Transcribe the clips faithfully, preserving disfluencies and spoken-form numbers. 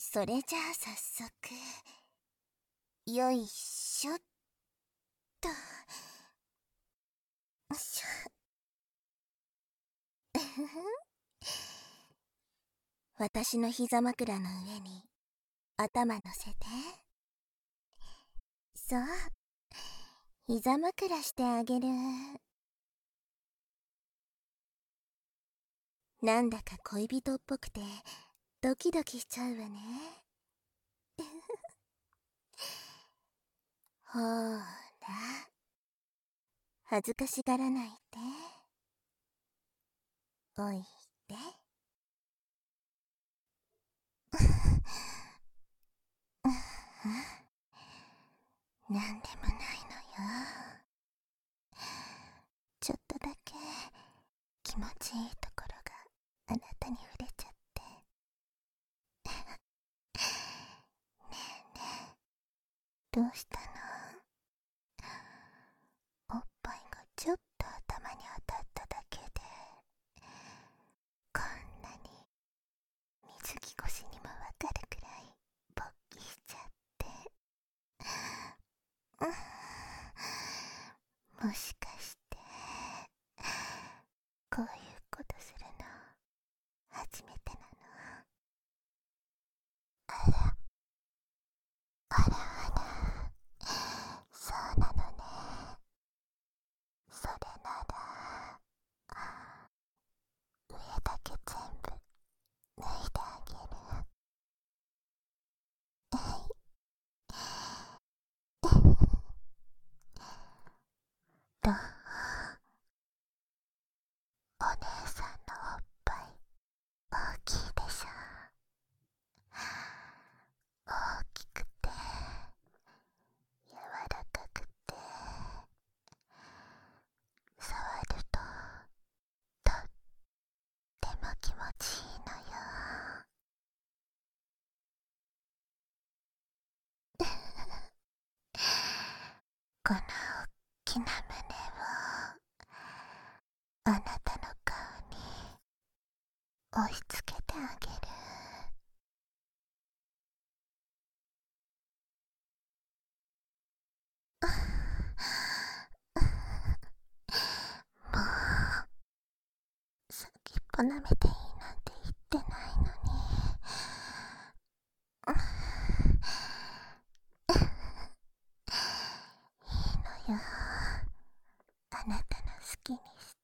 それじゃあ早速、よいしょっと。よいしょ。私の膝枕の上に頭乗せて。そう、膝枕してあげる。なんだか恋人っぽくてドキドキしちゃうわね。ほーら、恥ずかしがらないで。おいで。なんでもないのよ。ちょっとだけ気持ちいいところがあなたに触れちゃって。ねえねえ、どうしたの？おっぱいがちょっと頭に当たっただけでこんなに水着越しにもわかるくらい勃起しちゃって、うん、もしかしてこういうことするの初めてなの？あらあらあら、そうなのね。それなら上だけ全部脱いであげる。どう？お姉さんのおっぱい大きいでしょ？大きくて柔らかくて、触るととっても気持ちいいのよ。この大きな胸をあなたの顔に押し付けてあげる。もう先っぽ舐めていいなんて言ってないのに。いいのよ、あなたの好きにして。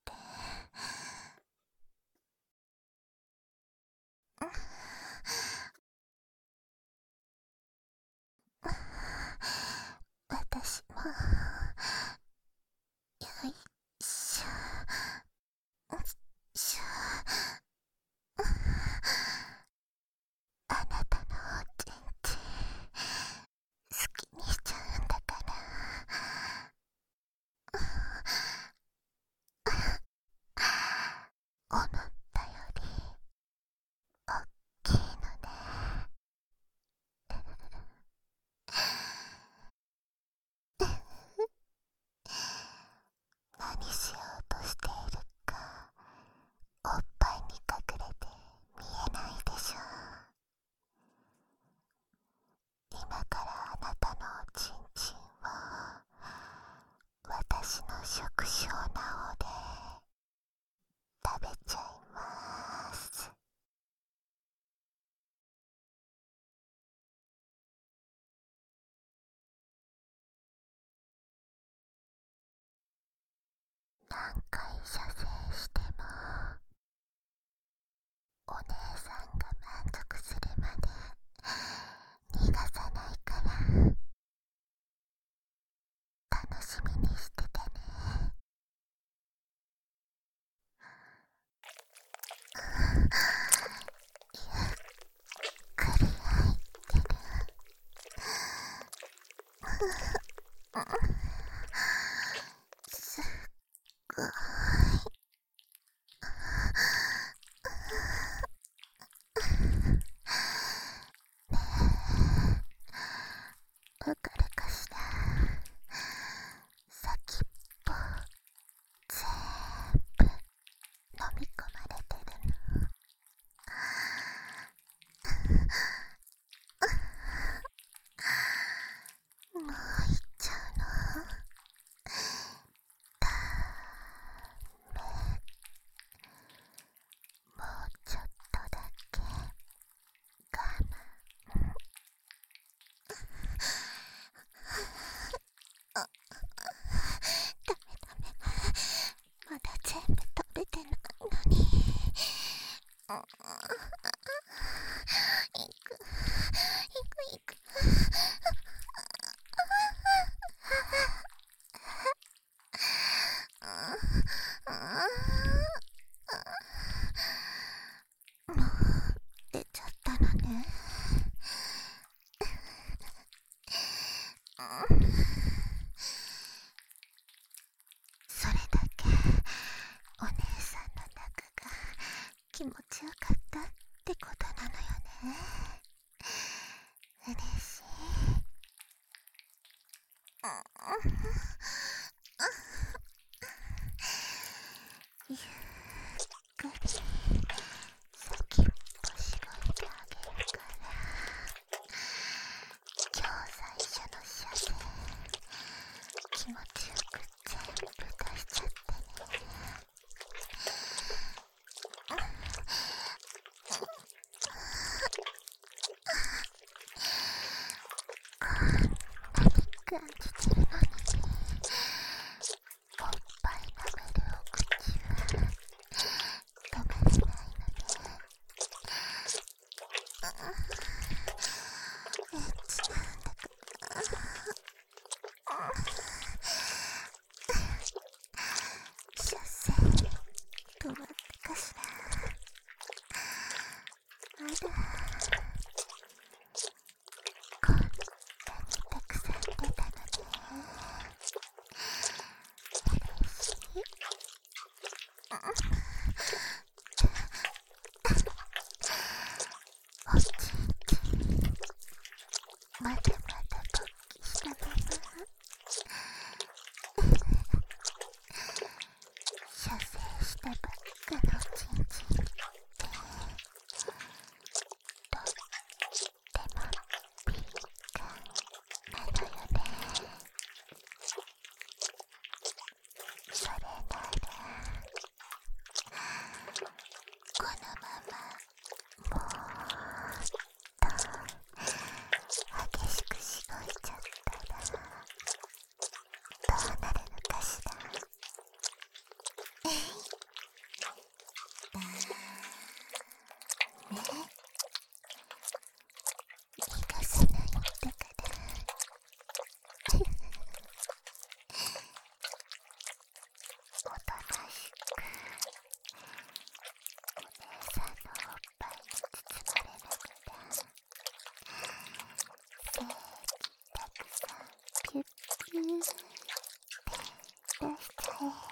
私もよいしょよいしょ。あなたのおちんちん好きにしちゃうんだから。思ったよりおっきいのね。何しようとしているかおっぱいに隠れて見えないでしょ？今からあなたのおちんちんを私の触手なおで食べちゃいます。何回射精してもお姉さんが満足するまで逃がさないから楽しみにしててね。ゆっくり入ってる。すっごい。ねえ、わかるかしら？先っぽぜーんぶ飲み込まれてるの。 ゆっくり先っぽしごいてあげるから、今日最初の射精気持ちよく全部出しちゃってね。感じてるのにおっぱい舐めるお口は止まれないのね。エッチなんだから射精止まったかしら。あら、こんなにたくさん出たのね。嬉しい。おちんちんまだまだ勃起したまま射精したばっかのおちんちんってとっても敏感なのよね。それならこのままもっと激しくしごいちゃったらどうなるのかしら。えいだね、逃がさないんだからおとなしくお姉さんのおっぱいに包まれながら精液たくさんピュッピューって出しちゃえ。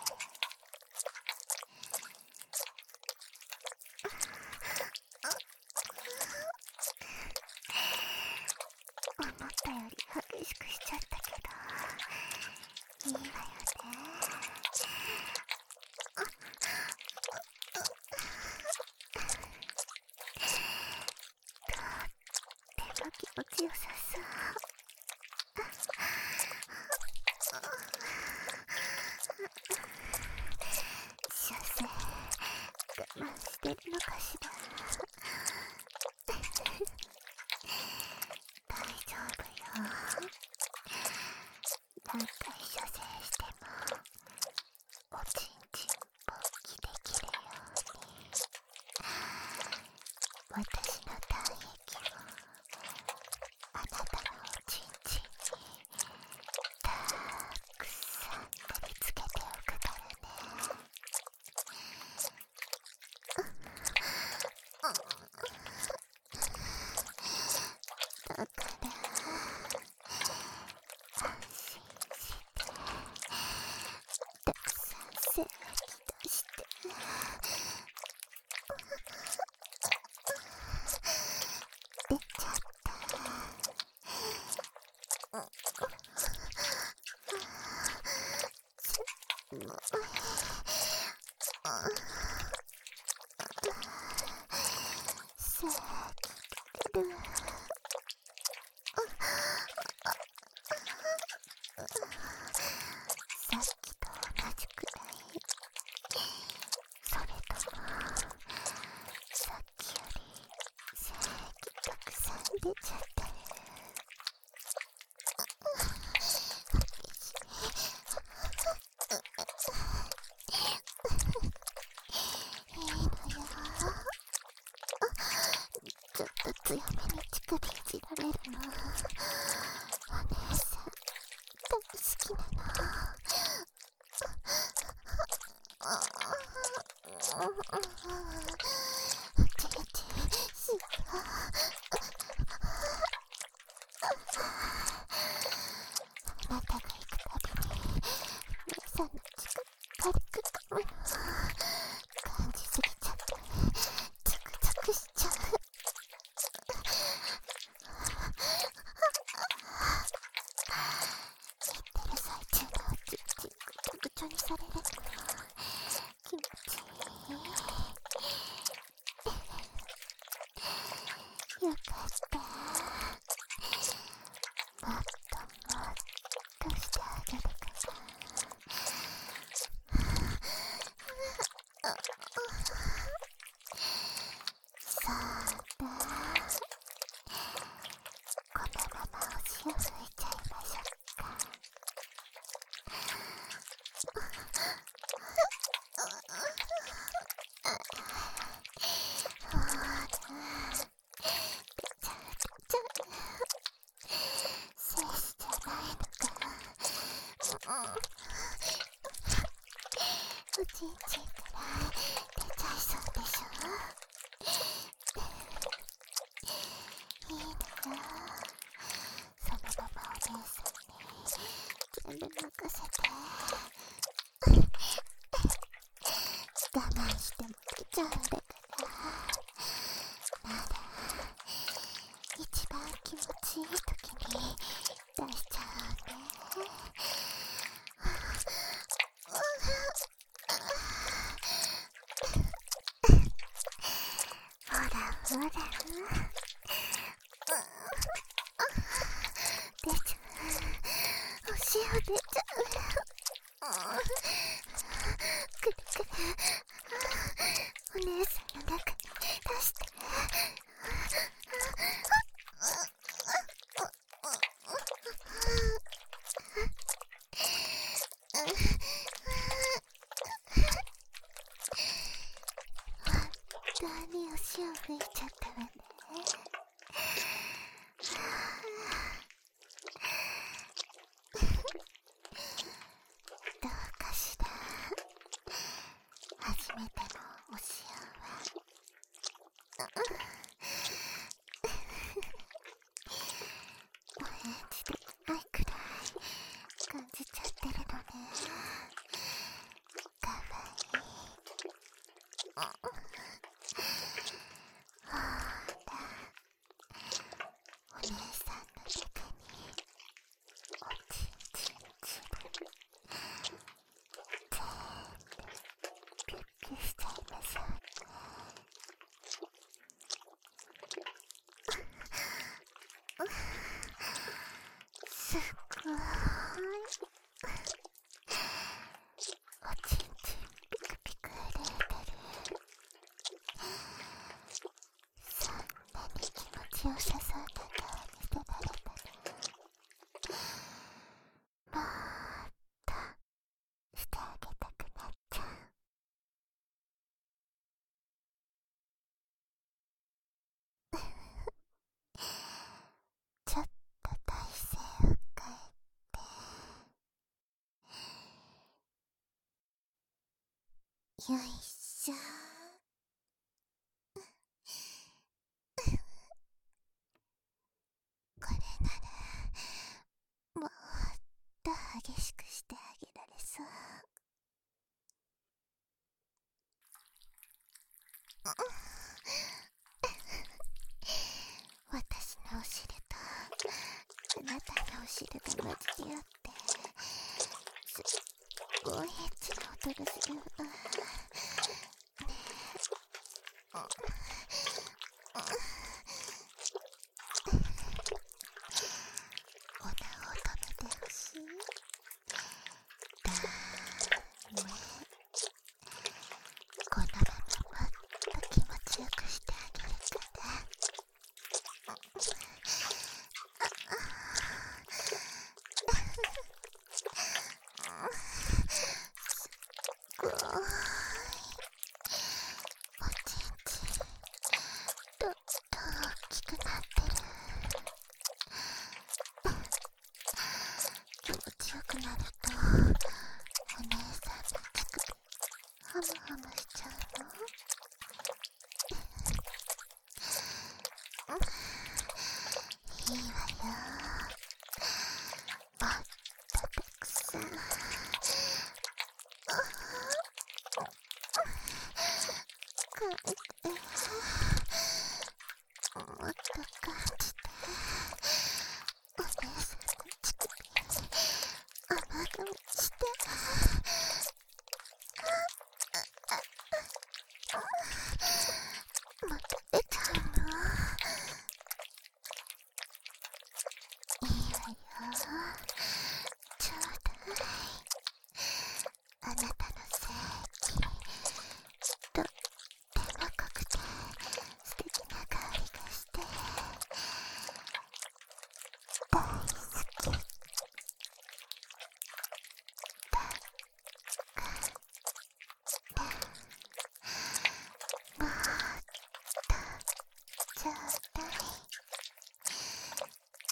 思ったより激しくしちゃったけどいいわよね。とっても気持ちよさそう。射精我慢してるのかしら。大丈夫よ。何回射精してもおちんちん勃起できるように私の体液をあなたのおちんちんにたくさん塗りつけておくからね。だから安心してたくさん精液出して出ちゃった。すごい精液出る。さっきと同じくらい、それともさっきより精液たくさん出ちゃってる。いいのよ。ちょっと強めに乳首いじられるのお姉さん大好きなの。ちちすあなたが行くたびに姉さんの乳首軽く噛むの感じすぎちゃってゾクゾクしちゃう。言ってるて、もっともっとしてあげるから。そうだ、このままお塩拭いちゃいましょうか。ほら、べちゃべちゃ、精子じゃないのか。おちんちんから出ちゃいそうでしょ。いいならそのままお姉さんに全部任せて。我慢しても出ちゃうんだから、まだ一番気持ちいい時に出しちゃうね。ほらほら、出ちゃう、お塩出ちゃう。くるくる、お姉さんの中に出して。本当にお塩吹いちゃったわね。どうかしら、初めてのお塩は。お返事できないくらい感じちゃってるのね。かわいい。ほら、お姉さんの中におちんちんちぶ全部ピュッピュしちゃいましょうね。すっごーい、おちんちんピクピク震えてる。そんなに気持ちよさそうな顔見せられたら、もっとしてあげたくなっちゃう。ちょっと体勢を変えて、よいしょ。これならもっと激しくしてあげられそう。私のお尻とあなたのお尻が混じり合って、すっごいエッチな音がするわ。ねえ、おなを止めてほしい。だーね、このままもっと気持ちよくしてあげるから。すっごーい。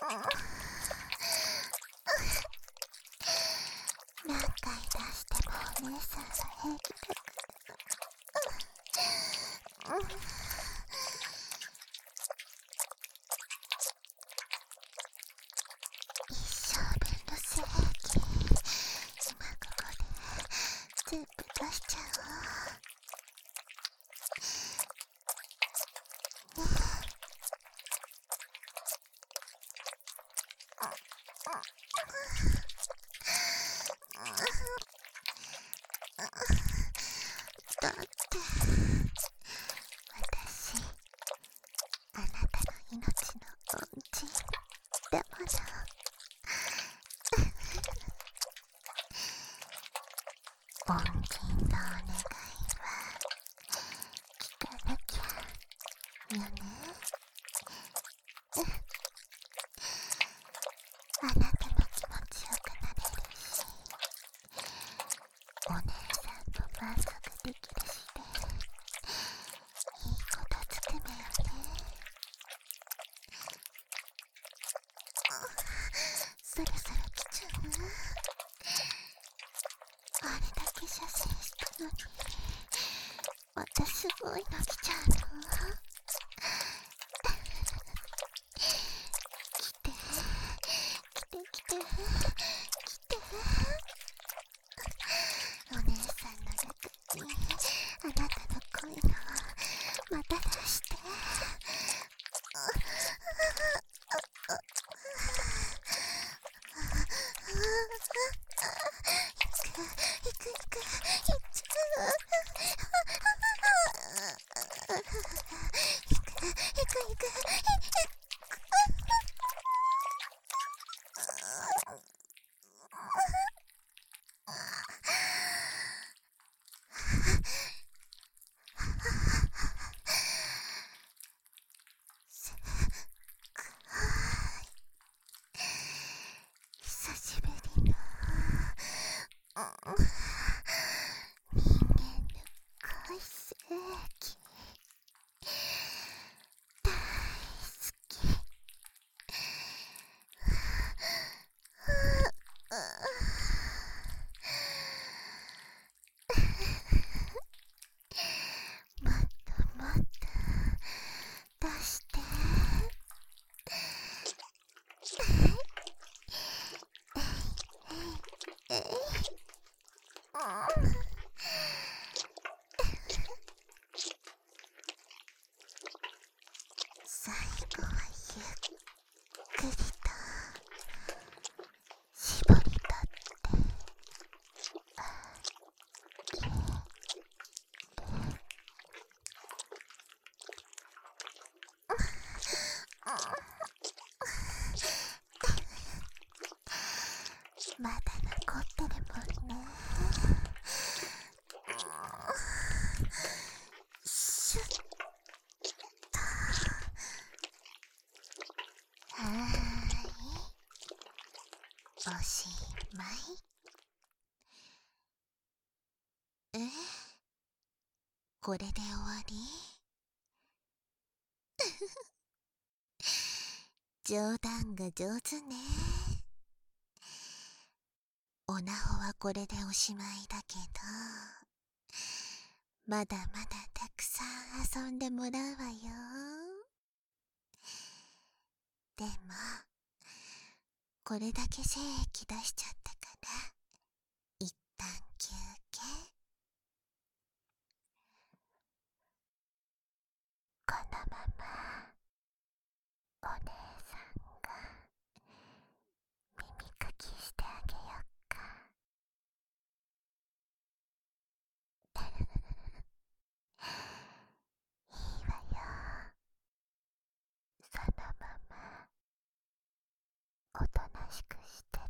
何回出してもお姉さんは平気だから。一生分の精液、今ここで全部出しちゃおう。だって私、あなたの命の恩人だもの。恩人のお願いは聞かなきゃよね。あなたも気持ちよくなれるし、お姉さんも満足できるしで、いいことつくめよね。そろそろ来ちゃう。あれだけ射精したのに、またすごいの来ちゃうの。来て、来て来て、来て。お姉さんの中に、あなたの恋のまた出して。行く、行く、行く、行っちゃう。行く、行く、行く、すっごい久しぶりの人間の恋精液大好き。もっともっと出して。えい最後はゆっくりと絞り取ってまだ残ってるもんね。シュッと。はーい、おしまい。え、これで終わり？冗談が上手ね。おなほはこれでおしまいだけど、まだまだたくさん遊んでもらうわよ。でも、これだけ精液出しちゃったから、一旦休憩。このまま、お姉さんが耳かきしてあげよっか。いいわよ。そのままおとなしくして